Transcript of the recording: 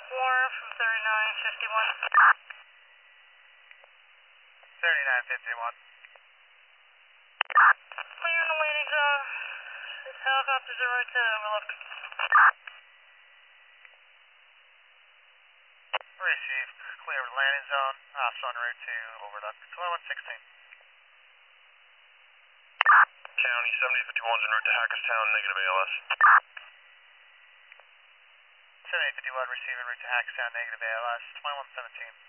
Warren from 3951. 3951. Clear in the landing zone. This helicopter's en route to Overlook. Received. Clear with landing zone. Officer en route to Overlook. 2116. County 7051's en route to Hackettstown, negative ALS. 7051 receiving route to Hackettstown, negative ALS. 2117.